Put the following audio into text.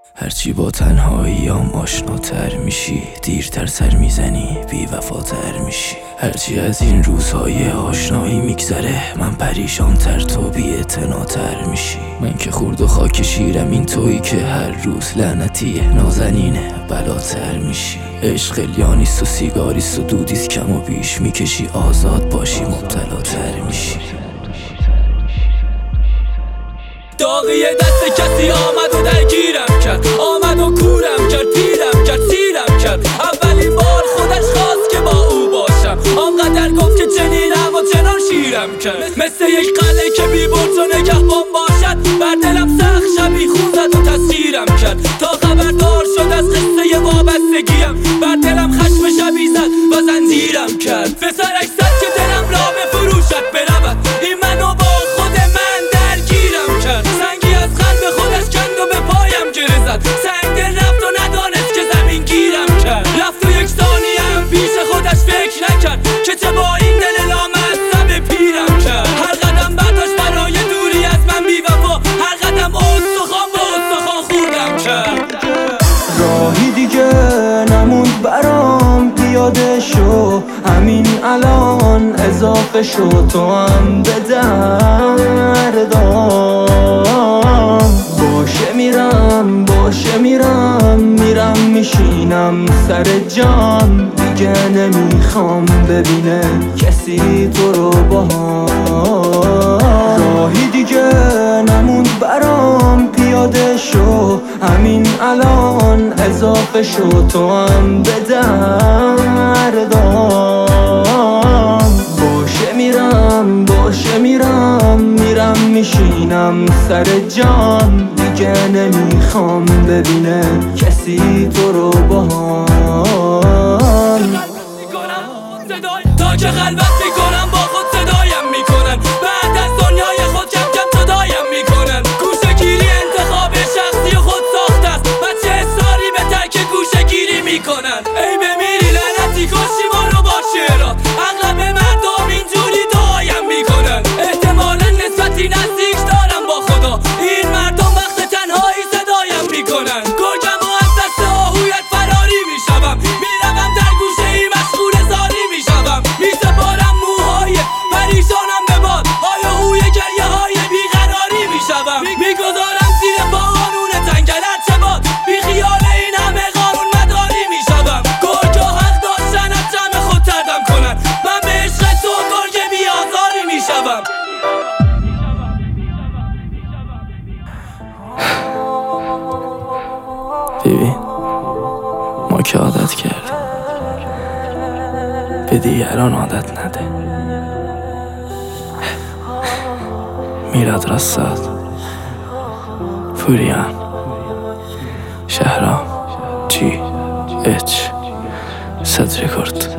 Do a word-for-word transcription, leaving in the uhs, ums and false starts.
هرچی با تنهاییام آشناتر میشی، دیرتر سر میزنی بی وفاتر میشی. هرچی از این روزهای آشنایی میگذره، من پریشانتر تو بی اعتناتر میشی. من که خورد و خاک شیرم، این تویی که هر روز لعنتی نازنینه بلاتر میشی. عشق لیانیست و سیگاریست و دودیست، کم و بیش میکشی آزاد باشی مبتلاتر میشی. داغی دست کسی آمد و درگیرم کرد، آمد و کورم کرد، پیرم کرد، سیرم کرد. اولین بار خودش خواست که با او باشم، آنقدر گفت که چنینم و چنان شیرم کرد. مثل یک قلعه که بی برج و نگهبان باشد، بر دلم سخت شبی خون زد و تسخیرم کرد. تا خبردار شد از قصه وابستگیم، بر دلم خشم شبی زد و زنجیرم کرد. پسرک زد که دلم را به فروشت برود، این منو با خود من درگیرم کرد. سنگی از قلب خودش کند و به پایم گره زد، سنگ دل رفت و ندانست که زمین گیرم کرد. رفت و یک ثانیه هم پیش خودش فکر نکرد که چه با این دل لامصب پیرم کرد. هر قدم برداشت برای دوری از من بی وفا، هر قدم استخوان به استخوان خوردم کرد. راهی دیگه نموند برام، پیاده شو همین الان، اضافه شو تو هم به دردام. باشه میرم باشه میرم میرم میشینم سر جام، دیگه نمیخوام ببینه کسی تو رو باهام. راهی دیگه نموند برام، پیاده شو همین الان، اضافه شو تو هم به دردام. باشه میرم باشه میرم میرم میشینم سر جام، دیگه نمیخوام ببینه کسی تو رو باهام. تا که خلوت میکنم با خود صدایم میکنن، بعد از دنیای خود کم کم صدایم میکنن. گوشه گیری انتخاب شخصی خود ساخته است، بچه اصراری به ترک گوشه گیری میکنن. ای بمیری لعنتی کشی ما رو با شعرات، اغلب مردم اینجوری دعایم میکنن. احتمالا نسبتی نزدیک دارم با خدا، این مردم وقت تنهایی صدایم میکنن. گرگم و از دست آهویت فراری میشوم، میروم در گوشه ای مشغول زاری میشوم. میسپارم موهای پریشانم به باد، های هوی گریه های بیقراری میشوم. میگذارم زیر پا قانون تنگل هرچه باد، بی خیال این همه قانون مداری میشوم. گرگا حق داشتن از جمع خود تردم کنن، من به عشق تو گرگ بی آزاری میشوم. ببین ما که عادت کردیم، به دیگران عادت نده. میراد رساد، پوریان، شهرام، جی اچ، صدر کرد.